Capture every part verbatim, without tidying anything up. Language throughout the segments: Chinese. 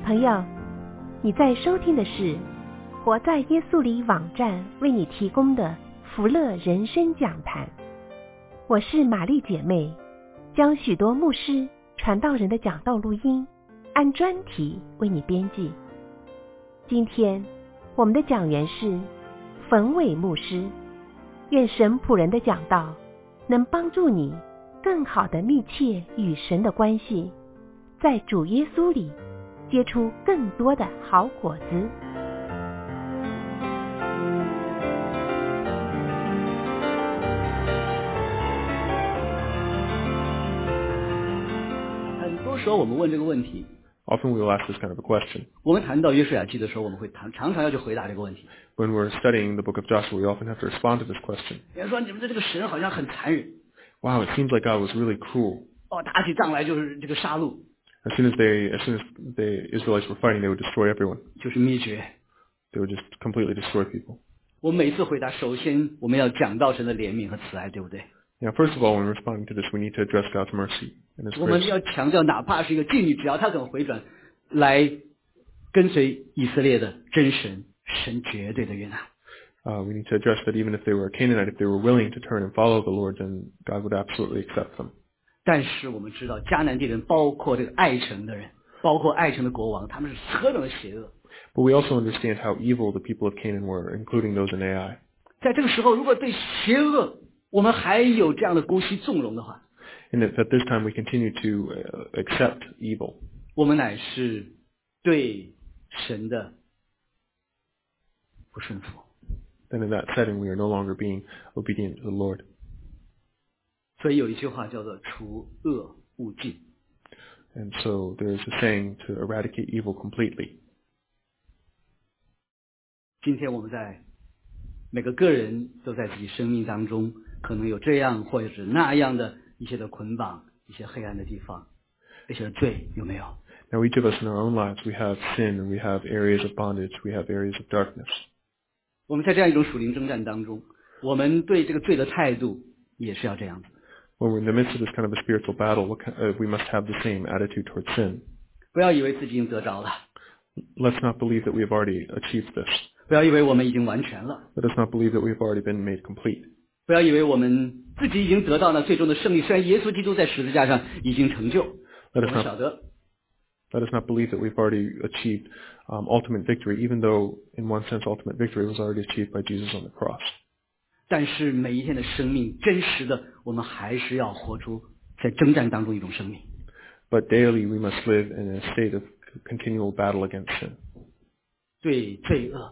朋友，你在收听的是活在耶稣里网站为你提供的福乐人生讲坛。我是玛丽姐妹，将许多牧师传道人的讲道录音按专题为你编辑。今天我们的讲员是冯伟牧师，愿神仆人的讲道能帮助你更好的密切与神的关系，在主耶稣里结出更多的好果子。 很多时候我们问这个问题 Often we will ask this kind of a question. 我们谈到约书亚记的时候，我们会谈常常要去回答这个问题。 When we're studying the book of Joshua, we often have to respond to this question. 有人说你们的这个神好像很残忍 Wow, it seems like God was really cruel. 哦，打起仗来就是这个杀戮， As soon as they, as soon as the Israelites were fighting, they would destroy everyone. 就是灭绝。 They would just completely destroy people. 我每次回答，首先我们要讲到神的怜悯和慈爱，对不对？ Now, first of all, when responding to this, we need to address God's mercy and His 我们 grace. 要强调，哪怕是一个妓女，只要她肯回转来跟随以色列的真神，神绝对的悦纳。 Uh, we need to address that even if they were a Canaanite, if they were willing to turn and follow the Lord, then God would absolutely accept them. 但是我们知道，迦南地人，包括这个爱城的人，包括爱城的国王，他们是何等的邪恶。 But we also understand how evil the people of Canaan were, including those in Ai. 在这个时候，如果对邪恶我们还有这样的姑息纵容的话， And if at this time we continue to uh, accept evil, 我们乃是对神的不顺服。 then in that setting we are no longer being obedient to the Lord. 所以有一句话叫做除恶务尽。 And so there is a saying to eradicate evil completely. 今天我们在每个个人都在自己生命当中可能有这样或者是那样的一些的捆绑，一些黑暗的地方，一些罪，有没有？ Now each of us in our own lives, we have sin and we have areas of bondage, we have areas of darkness. 我们在这样一种属灵征战当中，我们对这个罪的态度也是要这样子。 When we're in the midst of this kind of a spiritual battle, what kind, uh, we must have the same attitude towards sin. 不要以为自己已经得着了， Let's not believe that we have already achieved this. 不要以为我们已经完全了， Let us not believe that we have already been made complete. 不要以为我们自己已经得到了最终的胜利。虽然耶稣基督在十字架上已经成就， Let 我 us 们 not 晓得 Let us not believe that we've already achieved um, ultimate victory, even though, in one sense, ultimate victory was already achieved by Jesus on the cross. 但是每一天的生命，真实的，我们还是要活出在征战当中一种生命。 But daily we must live in a state of continual battle against sin. 对罪恶，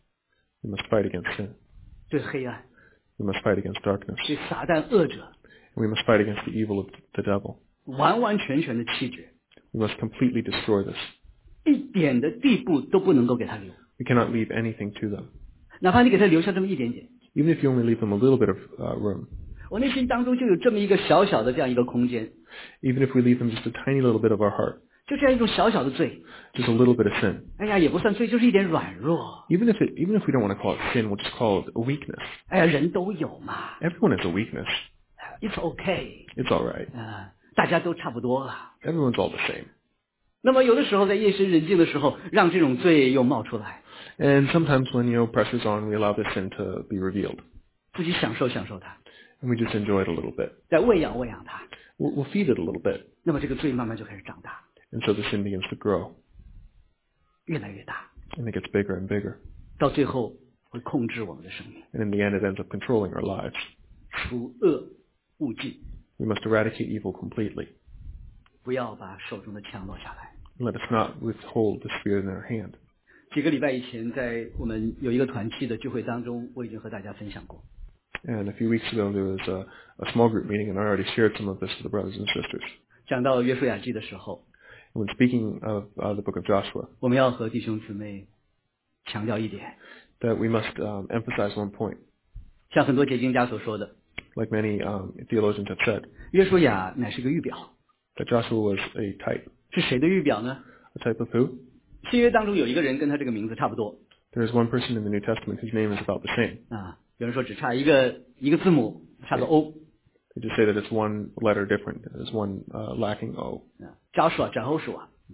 We must fight against sin. 对黑暗， We must fight against darkness. 对撒旦恶者， We must fight against the evil of the devil. 完完全全的弃绝， We must completely destroy this. 一点的地步都不能够给他留。 We cannot leave anything to them. 哪怕你给他留下这么一点点， Even if you only leave them a little bit of uh, room. 我内心当中就有这么一个小小的这样一个空间， Even if we leave them just a tiny little bit of our heart. 就这样一种小小的罪。 Just a little bit of sin. 哎呀，也不算罪，就是一点软弱。 Even if it, even if we don't want to call it sin, we'll just call it a weakness. 哎呀，人都有嘛 Everyone has a weakness. ，It's okay， It's all right. 啊、大家都差不多了。 Everyone's all the same. 那么有的时候在夜深人静的时候，让这种罪又冒出来， And sometimes when, you know, pressure's on, we allow this sin to be revealed. 自己享受享受它， And we just enjoy it a little bit. 再喂养喂养它， We'll, we'll feed it a little bit. 那么这个罪慢慢就开始长大， And so the sin begins to grow. 越来越大， And it gets bigger and bigger. 到最后会控制我们的生命。 And in the end, it ends up controlling our lives. 除恶务尽， We must eradicate evil completely. 不要把手中的枪落下来。 Let us not withhold the spirit in our hand. 几个礼拜以前，在我们有一个团契的聚会当中，我已经和大家分享过。 And a few weeks ago, there was a, a small group meeting, and I already shared some of this with the brothers and sisters. 讲到约书亚记的时候， When speaking of uh, the book of Joshua, 我们要和弟兄姊妹强调一点， that we must um, emphasize one point. 像很多解经家所说的， Like many um, theologians have said, 约书亚乃是个预表， that Joshua was a type. 是谁的预表呢？ A type of who? 新约当中有一个人跟他这个名字差不多 There is one person in the New Testament whose name is about the same. 啊，有人说只差一个一个字母，差个 O。 They just say that it's one letter different. There's one uh, lacking O. Joshua 转 Joshua，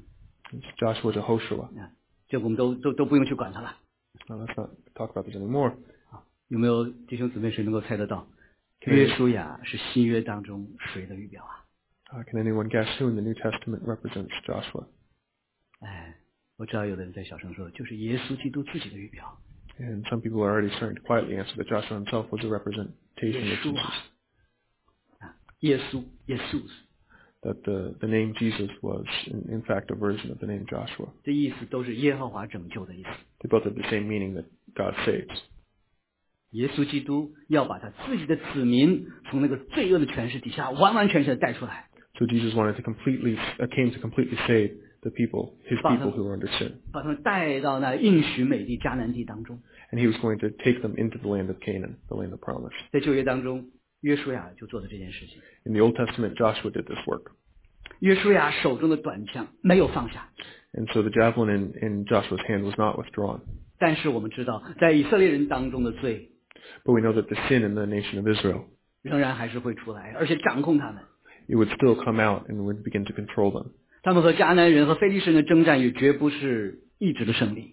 Joshua Jehoshua. 啊，这我们都都都不用去管它了。 Now, let's not talk about this anymore. 有没有弟兄姊妹谁能够猜得到，约书亚是新约当中谁的预表啊？ Uh, can anyone guess who in the New Testament represents Joshua? 哎，我知道有的人在小声说，就是耶稣基督自己的预表。 And some people are already starting to quietly answer that Joshua himself was a representation 耶 of 稣 Jesus. 啊，啊，耶稣，耶稣， That the, the name Jesus was, in, in fact, a version of the name Joshua. 这意思都是耶和华拯救的意思。 They both have the same meaning that God saves. 耶稣基督要把他自己的子民从那个罪恶的权势底下完完全全的带出来， So Jesus wanted to completely, uh, came to completely save the people, his people who were under sin. 把他们带到那应许美地迦南地当中。 And he was going to take them into the land of Canaan, the land of promise. 在旧约当中，约书亚就做的这件事情。 In the Old Testament, Joshua did this work. 约书亚手中的短枪没有放下， And so the javelin in, in Joshua's hand was not withdrawn. 但是我们知道，在以色列人当中的罪 But we know that the sin in the nation of Israel, 仍然还是会出来，而且掌控他们。 it would still come out and would begin to control them. 他们和迦南人和非利士人的征战也绝不是一直的胜利。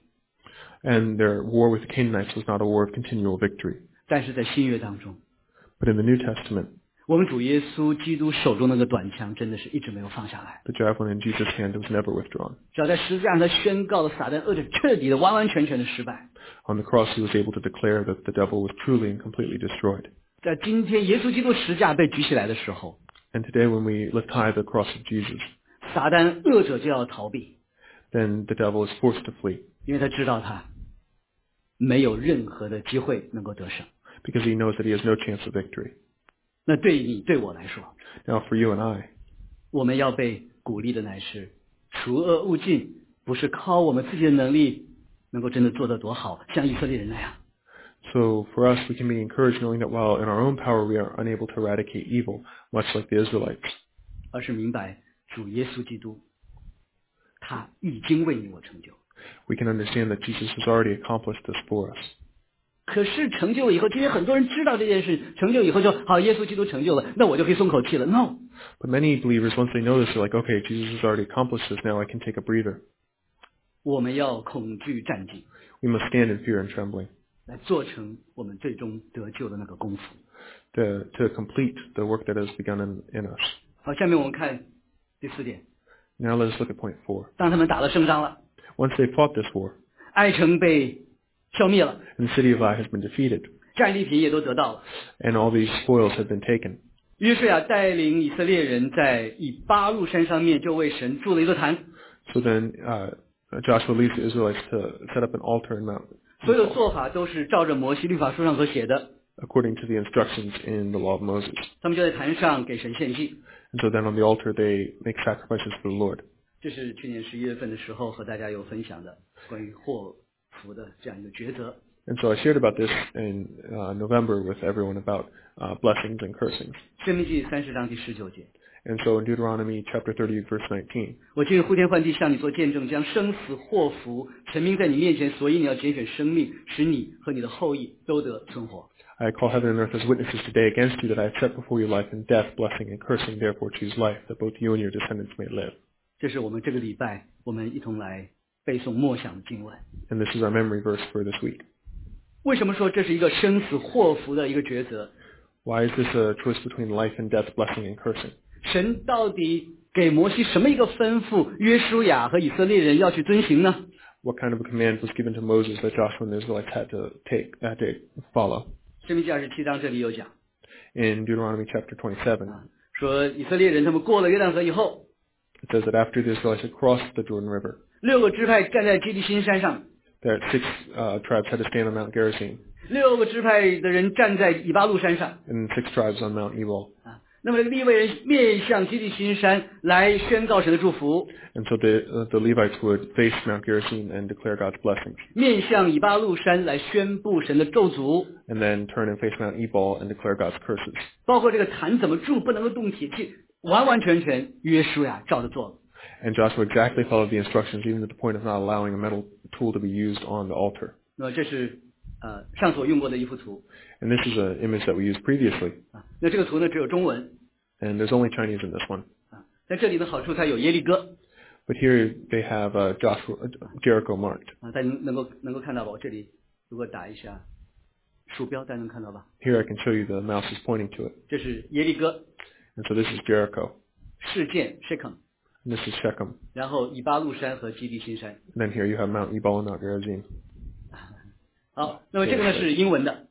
And their war with the Canaanites was not a war of continual victory. 但是在新约当中， But in the New Testament, 我们主耶稣基督手中那个短枪真的是一直没有放下来。 the javelin in Jesus' hand was never withdrawn. 只要在十字架上，他宣告了撒旦恶者彻底的、完完全全的失败。 On the cross, he was able to declare that the devil was truly and completely destroyed. 在今天耶稣基督十字架被举起来的时候， And today, when we lift high the cross of Jesus, 撒旦恶者就要逃避， then the devil is forced to flee 因为他知道他没有任何的机会能够得胜。 because he knows that he has no chance of victory. 那对你对我来说， Now, for you and I, 我们要被鼓励的乃是除恶务尽，不是靠我们自己的能力能够真的做得多好，像以色列人那样。 so for us, we can be encouraged knowing that while in our own power we are unable to eradicate evil, much like the Israelites, 而是明白主耶稣基督，他已经为你我成就。 we can understand that Jesus has already accomplished this for us. 可是成就以后，今天很多人知道这件事，成就以后就好，耶稣基督成就了，那我就可以松口气了。No， But many believers, once they know this, they're like, okay, Jesus has already accomplished this, now I can take a breather. 我们要恐惧战兢， We must stand in fear and trembling 来做成我们最终得救的那个功夫。 to, to complete the work that has begun in, in us. 好，下面我们看第四点， Now let us look at point four. 当他们打了胜仗了， Once they fought this war, 爱城被消灭了， and the city of Ai has been defeated, 战利品也都得到了。 and all these spoils have been taken. 约书亚带领以色列人在以巴路山上面就为神筑了一座坛， So then uh, Joshua leads the Israelites to set up an altar in Mount 所有的做法都是照着摩西律法书上所写的。 according to the instructions in the law of Moses. 他们就在坛上给神献祭。 And so then on the altar they make sacrifices for the Lord. 这是去年十一月份的时候和大家有分享的关于祸福的这样一个抉择。 And so I shared about this in uh, November with everyone about uh, blessings and cursings. 申命记三十章第十九节， And so in Deuteronomy chapter thirty, verse nineteen, 我今日呼天唤地向你做见证，将生死祸福陈明在你面前，所以你要拣选生命，使你和你的后裔都得存活。 I call heaven and earth as witnesses today against you that I have set before you life and death, blessing and cursing. Therefore choose life, that both you and your descendants may live. 这是我们这个礼拜我们一同来背诵默想的经文。 And this is our memory verse for this week. 为什么说这是一个生死祸福的一个抉择？ Why is this a choice between life and death, blessing and cursing? 神到底给摩西什么一个吩咐，约书亚和以色列人要去遵行呢？ What kind of a command was given to Moses that Joshua and the Israelites had to take, had to follow? 申命记二十七章这里有讲， In Deuteronomy chapter twenty-seven, 说以色列人他们过了约旦河以后， it says that after the Israelites had crossed the Jordan River, 六个支派站在基利心山上， that six uh, tribes had to stand on Mount Gerizim, 六个支派的人站在以巴路山上 and six tribes on Mount Ebal. 啊。那么利未人面向基利心山来宣告神的祝福， And so the, uh, the Levites would face Mount Gerizim and declare God's blessings, 面向以巴路山来宣布神的咒诅， and then turn and face Mount Ebal and declare God's curses. 包括这个坛怎么筑，不能够动铁器，完完全全约书亚照着做了。 And Joshua exactly followed the instructions, even to the point of not allowing a metal tool to be used on the altar. 那么这是呃上所用过的一幅图 And this is an image that we used previously, 啊。那这个图呢只有中文 and there's only Chinese in this one. 啊，在这里的好处它有耶利哥， But here they have uh, Joshua, uh, Jericho marked. 啊，大家能能够能够看到吧？我这里如果打一下鼠标，大家能看到吧？ Here I can show you the mouse is pointing to it. 这是耶利哥， And so this is Jericho. 事件 Shechem， And this is Shechem. 然后以巴路山和基利新山。 And then here you have Mount Ebal and Mount Gerizim. 好，那么这个呢是英文的，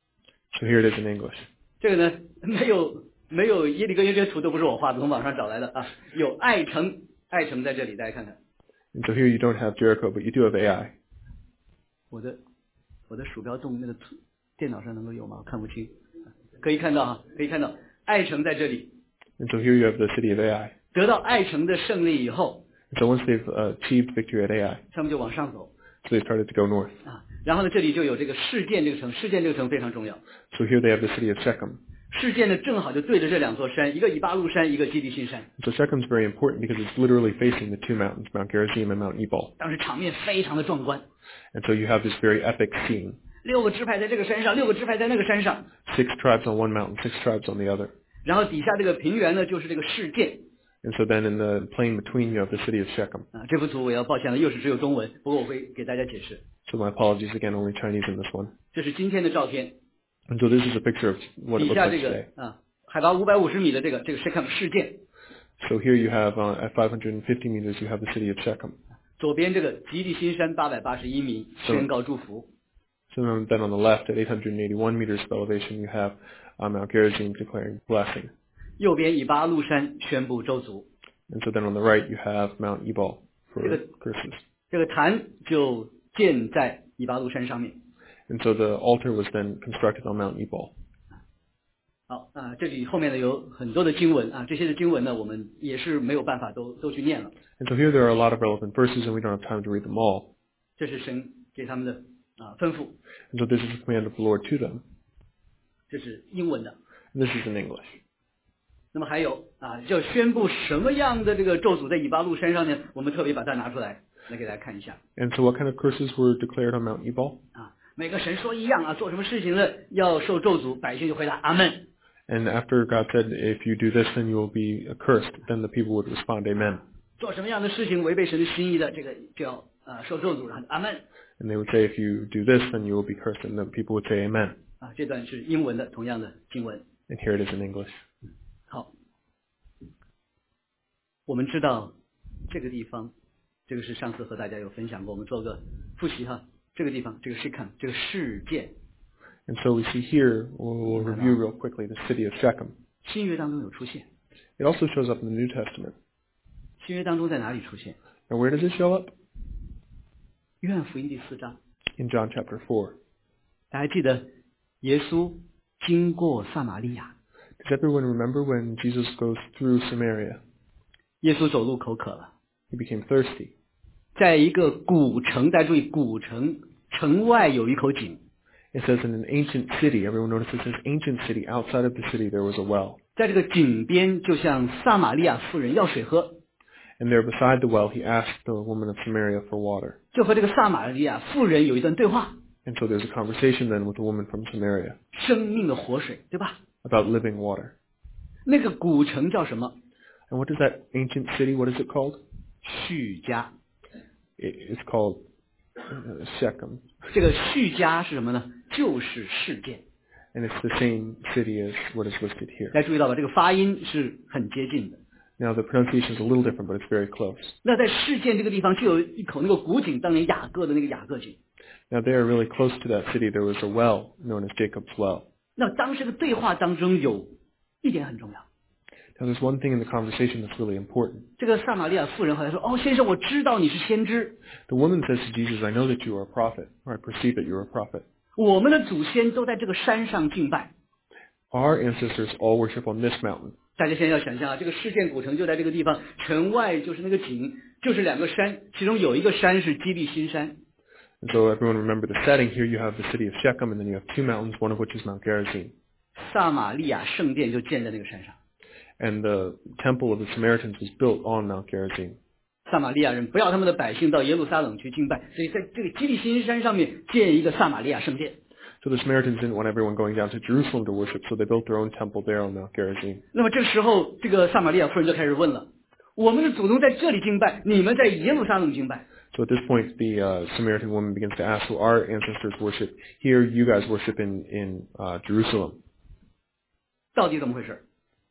So here it is in English. 这个呢没有没有耶利哥，因为这些图都不是我画的，从网上找来的啊。有爱城，爱城在这里，大家看看。 And so here you don't have Jericho, but you do have Ai. 我的我的鼠标动那个图电脑上能够有吗？我看不清。可以看到哈，可以看到爱城在这里。 And so here you have the city of Ai. 得到爱城的胜利以后， And so once they've uh, achieved victory at Ai, 他们就往上走 so they started to go north. 啊。然后呢，这里就有这个事件这个城，事件这个城非常重要。 So here they have the city of Shechem. 事件呢正好就对着这两座山，一个以巴路山，一个基利新山。 So Shechem's very important because it's literally facing the two mountains, Mount Gerizim and Mount Ebal. 当时场面非常的壮观， And so you have this very epic scene. 六个支派在这个山上，六个支派在那个山上， Six tribes on one mountain, six tribes on the other. 然后底下这个平原呢就是这个事件 And so then in the plain between you have the city of Shechem. 啊。这幅图我要抱歉了，又是只有中文，不过我会给大家解释。 So my apologies again, only Chinese in this one. 这是今天的照片， And so this is a picture of what it 底 looks 下 like 这 today. 个啊海拔五百五十米的这个这个 Shechem 事件， So here you have, uh, at five hundred fifty meters, you have the city of Shechem. 左边这个吉利新山八百八十一米宣告祝福。 So then on the left, at eight hundred eighty-one meters of elevation, you have uh, Mount Gerizim declaring blessing. 右边以巴路山宣布咒诅， And so then on the right, you have Mount Ebal for Good. curses. 这个坛就建在以巴路山上面。 And so the altar was then constructed on Mount Ebal. 好啊，这里后面呢有很多的经文啊，这些的经文呢我们也是没有办法都都去念了。 And so here there are a lot of relevant verses, and we don't have time to read them all. 这是神给他们的啊吩咐， And so this is the command of the Lord to them. 这是英文的。 And this is in English. 那么还有啊，要宣布什么样的这个咒诅在以巴路山上呢？我们特别把它拿出来，来给大家看一下 And so what kind of curses were declared on Mount Ebal? 啊。每个神说一样啊，做什么事情呢要受咒诅，百姓就回答阿门。 And after God said, if you do this, then you will be accursed, then the people would respond, Amen. 做什么样的事情违背神的心意的，这个就要啊受咒诅，然后阿门 And they would say, if you do this, then you will be cursed, and then people would say, Amen. 啊。这段是英文的，同样的经文。 And here it is in English. 好，我们知道这个地方，这个是上次和大家有分享过，我们做个复习哈。这个地方，这个 Shechem 这个事件， And so we see here, we'll, we'll review real quickly, the city of Shechem. 新约当中有出现。 It also shows up in the New Testament. 新约当中在哪里出现？ Now where does it show up? 约翰福音第四章， In John chapter four. 大家记得耶稣经过撒玛利亚， Does everyone remember when Jesus goes through Samaria? 耶稣走路口渴了， He became thirsty. 在一个古城，大家注意，古城城外有一口井， It says in an ancient city, everyone notices this ancient city, outside of the city there was a well. 在这个井边就向撒玛利亚妇人要水喝， And there beside the well, he asked the woman of Samaria for water. 就和这个撒玛利亚妇人有一段对话， And so there's a conversation then with the woman from Samaria 生命的活水，对吧？ about living water. 那个古城叫什么？ And what is that ancient city? What is it called? 叙加。 It- It's called uh, Shechem. 这个叙加是什么呢？就是事件。 And it's the same city as what is listed here. 大家注意到吧？这个发音是很接近的。 Now the pronunciation is a little different, but it's very close. 那在事件这个地方就有一口那个古井，当年雅各的那个雅各井。 Now there, really close to that city, there was a well known as Jacob's well. 那当时的对话当中有一点很重要， Now there's one thing in the conversation that's really important. 这个撒玛利亚妇人后来说：“哦，先生，我知道你是先知， The woman says to Jesus, I know that you are a prophet, or I perceive that you're a prophet. 我们的祖先都在这个山上敬拜。” Our ancestors all worship on this mountain. 大家现在要想象啊，这个事件古城就在这个地方，城外就是那个井，就是两个山，其中有一个山是基利新山。 And so everyone remember the setting. Here you have the city of Shechem, and then you have two mountains, one of which is Mount Gerizim. 撒玛利亚圣殿就建在那个山上。 And the temple of the Samaritans was built on Mount Gerizim. 撒玛利亚人不要他们的百姓到耶路撒冷去敬拜，所以在这个基利新山上面建一个撒玛利亚圣殿。 So the Samaritans didn't want everyone going down to Jerusalem to worship, so they built their own temple there on Mount Gerizim. 那么这时候，这个撒玛利亚妇人就开始问了： 我们的祖宗在这里敬拜，你们在耶路撒冷敬拜。 So at this point, the uh, Samaritan woman begins to ask, so our ancestors worship here, you guys worship in, in uh, Jerusalem. 到底怎么回事？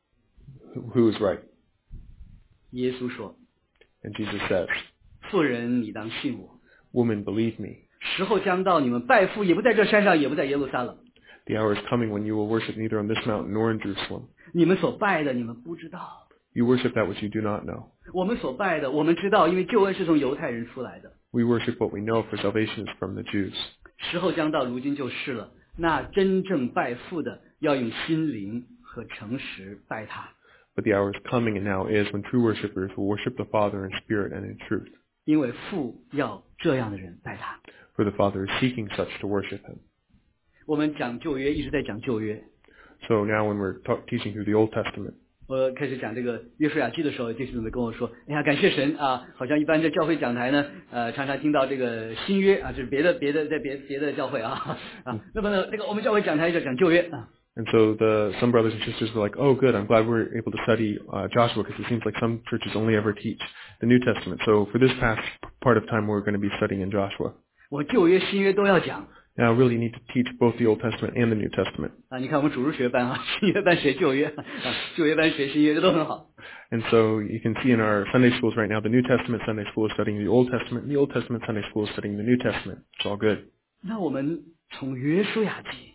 Who, who is right? 耶稣说 And Jesus says, 妇人，你当信我， woman, believe me. 时候将到，你们拜父也不在这山上，也不在耶路撒冷。 The hour is coming when you will worship neither on this mountain nor in Jerusalem. 你们所拜的，你们不知道； You worship that which you do not know. 我们所拜的，我们知道，因为救恩是从犹太人出来的。 We worship what we know, for salvation is from the Jews. 时候将到，如今就是了。那真正拜父的，要用心灵和诚实拜他， But the hour is coming and now is when true worshipers will worship the Father in spirit and in truth. 因为父要这样的人拜他。 For the Father is seeking such to worship him. 我们讲旧约，一直在讲旧约。 So now when we're talk, teaching through the Old Testament, 我开始讲这个约书亚记的时候，弟兄姊妹跟我说：“哎呀，感谢神啊！好像一般在教会讲台呢，呃，常常听到这个新约啊，就是别的别的在别别的教会啊啊。那么呢，这个我们教会讲台就讲旧约啊。 and so the some brothers and sisters were like, oh good, I'm glad we're able to study uh, Joshua, because it seems like some churches only ever teach the New Testament. So for this past part of time, we're going to be studying in Joshua. 我旧约新约都要讲 Now I really need to teach both the Old Testament and the New Testament. 啊。你看我们主日学班啊，新约班学旧约啊，旧约班学新约，这都很好。 And so you can see in our Sunday schools right now, the New Testament Sunday school is studying the Old Testament, and the Old Testament Sunday school is studying the New Testament. It's all good. 那我们从约书亚记，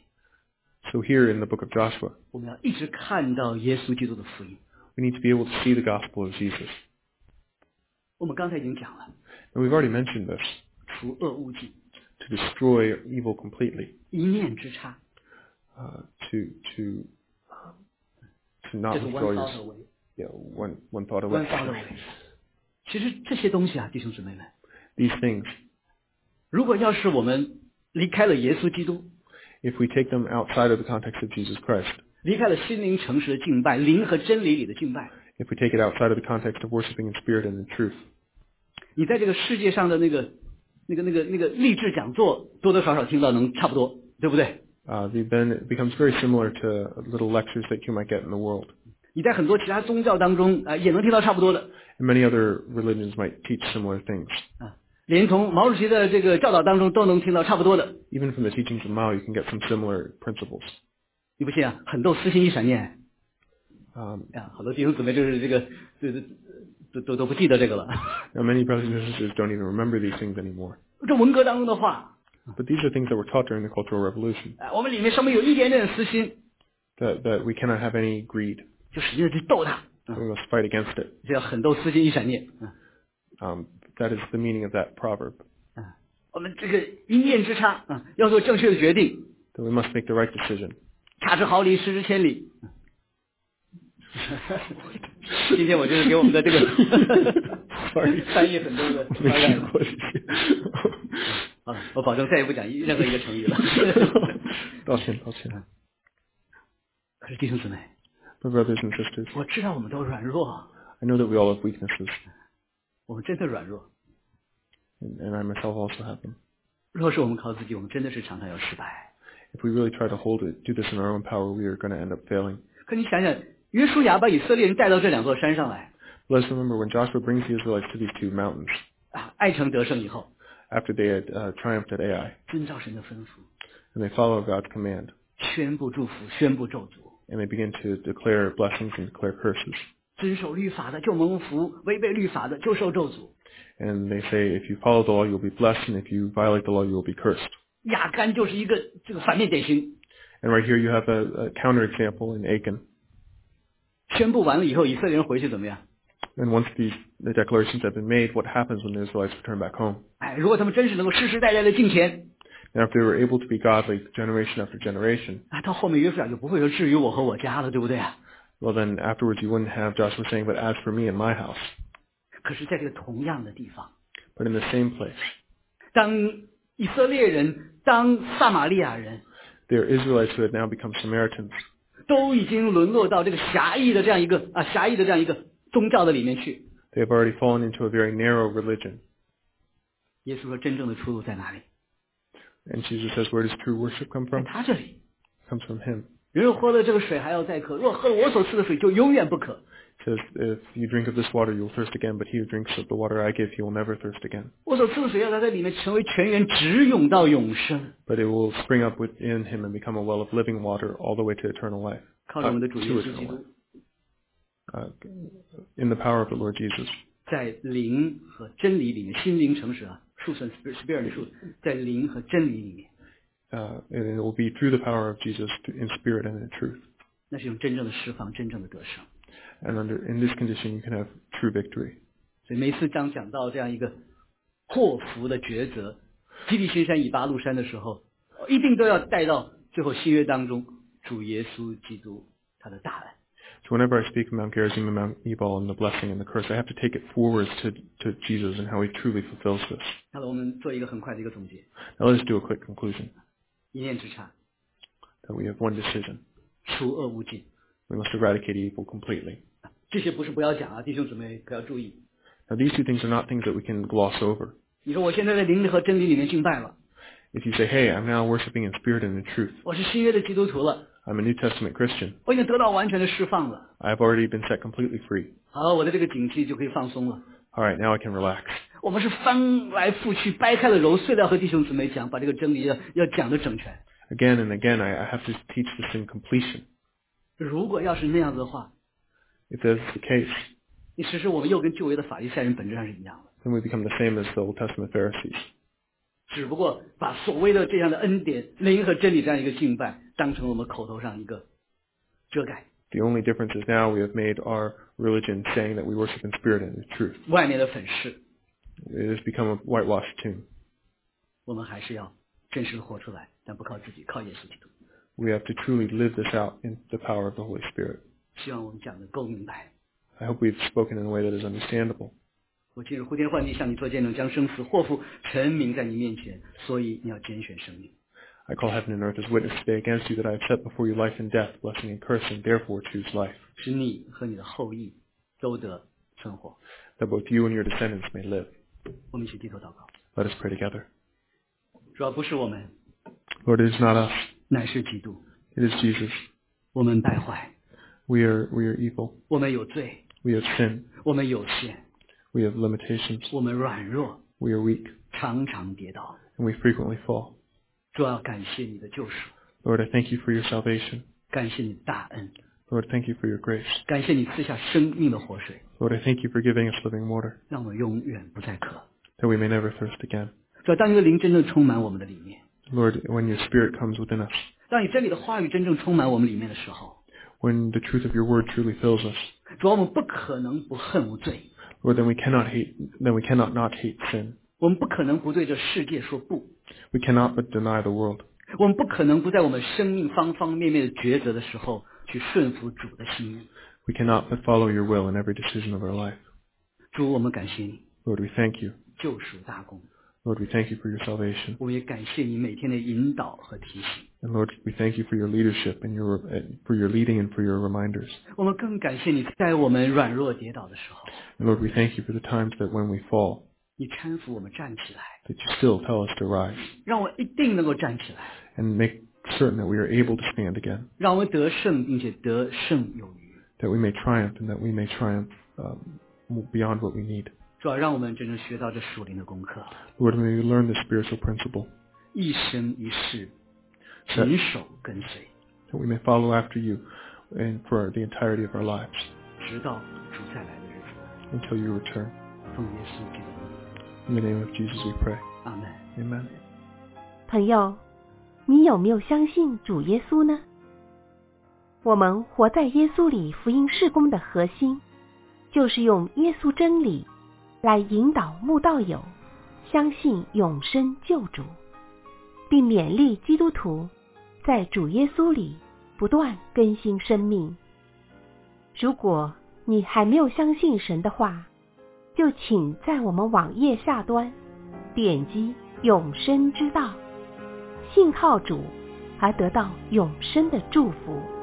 So here in the book of Joshua, 我们要一直看到耶稣基督的福音。 we need to be able to see the gospel of Jesus. 我们刚才已经讲了， And we've already mentioned this, 除恶务尽， to destroy evil completely, 一念之差， uh, to to um, to not 这是 withdraw one your thought away， yeah one one thought one away. thought away。其实这些东西啊，弟兄姊妹们， These things, 如果要是我们离开了耶稣基督， if we take them outside of the context of Jesus Christ, 离开了心灵诚实的敬拜，灵和真理里的敬拜， if we take it outside of the context of worshiping in spirit and in truth, 你在这个世界上的那个、那个、那个、那个励志讲座，多多少少听到能差不多，对不对？ uh, then it becomes very similar to little lectures that you might get in the world. 你在很多其他宗教当中啊、呃，也能听到差不多的 And many other religions might teach similar things. 啊，连从毛主席的这个教导当中都能听到差不多的。 Even from the teachings of Mao, you can get some similar principles. 你不信啊？很多私心一闪念 Um, 啊，好多弟兄姊妹就是这个，这这都都都不记得这个了。 now many brothers and sisters don't even remember these things anymore. 这文革当中的话， But these are things that were taught during the Cultural Revolution, 啊，我们里面稍微有一点点私心， that, that we cannot have any greed. 就使劲的去斗他， We must fight against it. 这叫很斗私心一闪念。啊 Um, that is the meaning of that proverb. 啊，我们这个一念之差啊，要做正确的决定， That we must make the right decision. 差之毫厘，失之千里。今天我就是给我们的这个 Sorry. 翻译很多的没翻译听过这些。 啊，我保证再也不讲任何一个成语了。 道歉，道歉。 可是弟兄姊妹， My brothers and sisters, 我知道我们都软弱， I know that we all have weaknesses, 我们真的软弱。 and, and I myself also have them. 若是我们靠自己，我们真的是常常要失败。 If we really try to hold it, do this in our own power, we are going to end up failing. 可你想想，约书亚把以色列人带到这两座山上来， Let's remember when Joshua brings the Israelites to these two mountains, 啊，爱城得胜以后， after they had uh, triumphed at Ai, 遵照神的吩咐， and they follow God's command, 宣布祝福，宣布咒诅。 and they begin to declare blessings and declare curses. 遵守律法的就蒙福，违背律法的就受咒诅。 And they say, if you follow the law, you'll be blessed, and if you violate the law, you will be cursed. 亚干就是一个这个反面典型。 And right here you have a, a counterexample in Achan. 宣布完了以后，以色列人回去怎么样？ And once these the declarations have been made, what happens when the Israelites return back home? 哎，如果他们真是能够世世代代的敬虔， Now, if they were able to be godly generation after generation, 啊，到后面约书亚就不会说至于我和我家了，对不对啊？ well then afterwards you wouldn't have Joshua saying, but as for me and my house. 可是在这个同样的地方， But in the same place, 当以色列人、当撒玛利亚人 there are Israelites who had now become Samaritans, 都已经沦落到这个狭义的这样一个啊狭义的这样一个宗教的里面去。 they have already fallen into a very narrow religion. 耶稣说，真正的出路在哪里？ And Jesus says, where does true worship come 在 from? 他这里。 It comes from Him. 人若喝了这个水还要再渴，若喝了我所赐的水就永远不渴。 says, if you drink of this water, you will thirst again, but he who drinks of the water I give, he will never thirst again. 我所赐的水要在这里面成为泉源，直涌到永生。 But it will spring up within him and become a well of living water all the way to eternal life. 靠着我们的 Uh, 主 to 耶稣基 eternal 督 life.，Uh, in the power of the Lord Jesus. 在灵和真理里面，心灵诚实啊，树神 spirit 的树，在灵和真理里面， Uh, and it will be through the power of Jesus to, in spirit and in truth. 那是一种真正的释放，真正的得胜。 And under in this condition, you can have true victory. 所以每次当讲到这样一个祸福的抉择，基利心山以巴路山的时候，一定都要带到最后新约当中主耶稣基督他的大恩。 So whenever I speak of Mount Gerizim and Mount Ebal and the blessing and the curse, I have to take it forwards to, to Jesus and how he truly fulfills this. 好了，我们做一个很快的一个总结， Now let's do a quick conclusion. 一念之差， That we have one decision. 除恶务尽。 We must eradicate evil completely. 这些不是不要讲啊，弟兄姊妹可要注意。 Now these two things are not things that we can gloss over. 你说我现在在灵和真理里面敬拜了， If you say, hey, I'm now worshiping in spirit and in truth. 我是新约的基督徒了， I'm a New Testament Christian. 我已经得到完全的释放了， I've already been set completely free. 好，我的这个警惕就可以放松了。 All right, now I can relax. 我们是翻来覆去，掰开了揉碎了和弟兄姊妹讲，把这个真理要要讲的整全。 Again and again, I, I have to teach this in completion. 如果要是那样子的话， If that's the case, 你其实我们又跟旧约的法利赛人本质上是一样的， then we become the same as the Old Testament Pharisees. 只不过把所谓的这样的恩典、灵和真理这样一个敬拜，当成我们口头上一个遮盖， The only difference is now we have made our religion saying that we worship in spirit and in truth. 外面的粉饰， It has become a whitewashed tomb. 我们还是要真实的活出来，但不靠自己，靠耶稣基督。 We have to truly live this out in the power of the Holy Spirit. 希望我们讲的够明白。 I hope we've spoken in a way that is understandable. 我今日呼天唤地向你做见证，将生死祸福陈明在你面前，所以你要拣选生命。 I call heaven and earth as witness today against you that I have set before you life and death, blessing and cursing, therefore choose life, 使你和你的后裔都得存活。 that both you and your descendants may live. 我们一起低头祷告。 Let us pray together. 主要不是我们， Lord, it is not us. 乃是基督。 It is Jesus. 我们败坏， We are, we are evil. 我们有罪， We have sin. 我们有限， We have limitations. 我们软弱， We are weak. 常常跌倒。 And we frequently fall. 主要感谢你的救赎， Lord, I thank you for your salvation. 感谢你的大恩， Lord, thank you for your grace. 感谢你赐下生命的活水， Lord, I thank you for giving us living water, 让我们永远不再渴。 that we may never thirst again. 主要当你的灵真正充满我们的里面， Lord, when your spirit comes within us, 当你真理的话语真正充满我们里面的时候， when the truth of your word truly fills us, 主要我们不可能不恨无罪， Lord, then we cannot hate, then we cannot not hate sin. 我们不可能不对这世界说不， We cannot but deny the world. 我们不可能不在我们生命方方面面的抉择的时候去顺服主的心意。 We cannot but follow your will in every decision of our life. 主，我们感谢你 Lord, we thank you. 救赎大功， Lord, we thank you for your salvation. 我们也感谢你每天的引导和提醒。 And Lord, we thank you for your leadership and your, uh, for your leading and for your reminders. 我们更感谢你在我们软弱跌倒的时候， And Lord, we thank you for the times that when we fall, 你搀扶我们站起来， that you still tell us to rise 让我一定能够站起来， and make certain that we are able to stand again, 让我们得胜，并且得胜有余。 that we may triumph and that we may triumph um, beyond what we need. 主要让我们真正学到这属灵的功课， Lord, may we learn the spiritual principle, 一生一世谨守跟随， that we may follow after you and for the entirety of our lives 直到主再来的日子。 until you return. 奉耶稣基督的名， In the name of Jesus we pray. 阿门。 Amen. 朋友，你有没有相信主耶稣呢？我们活在耶稣里福音事工的核心，就是用耶稣真理来引导慕道友相信永生救主，并勉励基督徒在主耶稣里不断更新生命。如果你还没有相信神的话，就请在我们网页下端点击永生之道，信靠主而得到永生的祝福。